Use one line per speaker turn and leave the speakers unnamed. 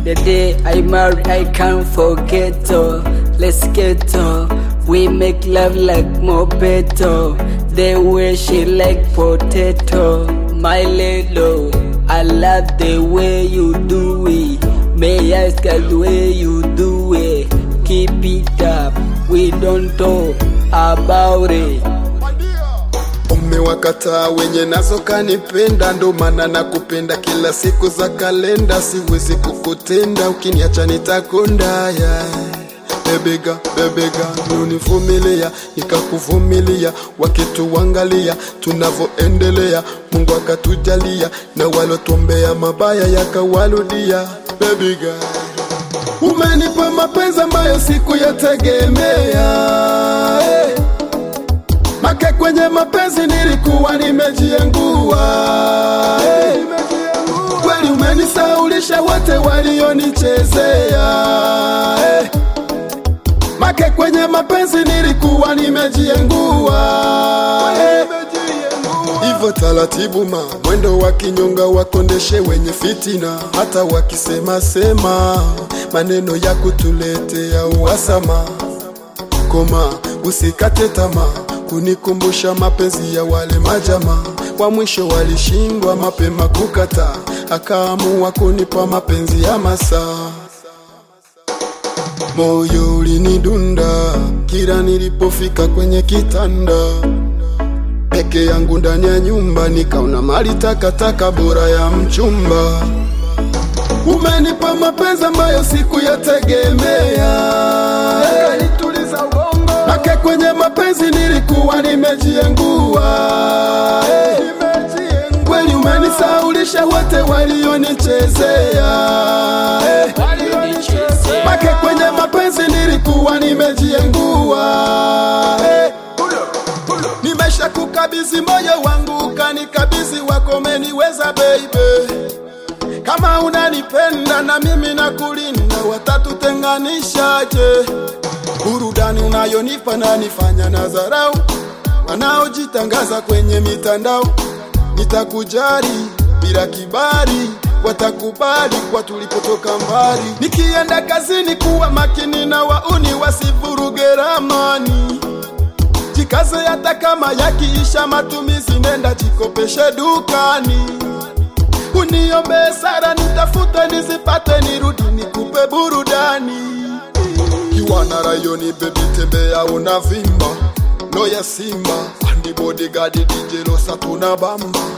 The day I marry, I can't forget, oh. Let's get, oh. We make love like Mobeto. The way she like potato. My little, I love the way you do it. May I ask the way you do it. Keep it up, we don't talk about it.
Umewakataa wenye nazo kanipenda, ndo maana nakupenda kila siku za kalenda. Siwezi kukutenda, ukiniacha nitakonda, yeah. Bebega, univumilia, nikakuvumilia. Wakituangalia, tunavoendelea, Mungu akatujalia. Na walotuombea mabaya yakawarudia. Bebega, umenipa mapenzi ambayo sikuyategemea, hey. Make kwenye mapenzi nilikuwa nimejiengua, hey. Kweli umenisaulisha wote walionichezea, hey. Make kwenye mapenzi nilikuwa nimejiengua, hey. Ivo taratibu ma, mwendo wakinyonga wakondeshe wenye fitina. Hata wakisema sema, maneno ya kutuletea uhasama. Koma, usikate tamaa, kunikumbusha mapenzi ya wale majama. Kwa mwisho walishindwa mapema kukata, akaamua kunipa mapenzi ya masaa. Moyo ulinidunda kila nilipofika kwenye kitanda. Peke yangu ndani ya nyumba, nikaona mali takataka bora ya mchumba. Umenipa mapenzi ambayo sikuyategemea, yakanituliza ubongo. Make kwenye mapenzi nilikuwa nimejiengua, hey. Kweli umenisaulisha wote walionichezea, hey. Make kwenye mapenzi nilikuwa nimejiengua, hey. Nimesha kukabizi moyo wangu, ukanikabizi wako, umeniweza baby. Kama unanipenda na mimi nakulinda, watatutenganishaje? Burudani unayonipa na nifanya nazarau, wanaojitangaza kwenye mitandao. Nitakujali bila kibali, watakubali kwa tulipotoka mbali. Nikienda kazini kuwa makini na wauni wasivuruge ramani. Jikaze hata kama yakiisha matumizi, nenda jikopeshe dukani. Uniombe sara nitafute nizipate, nirudi nikupe burudani. Kiwana rayoni baby tembea unavimba, Loya Simba, Andi Bodyguard DJ Losa tunabamba.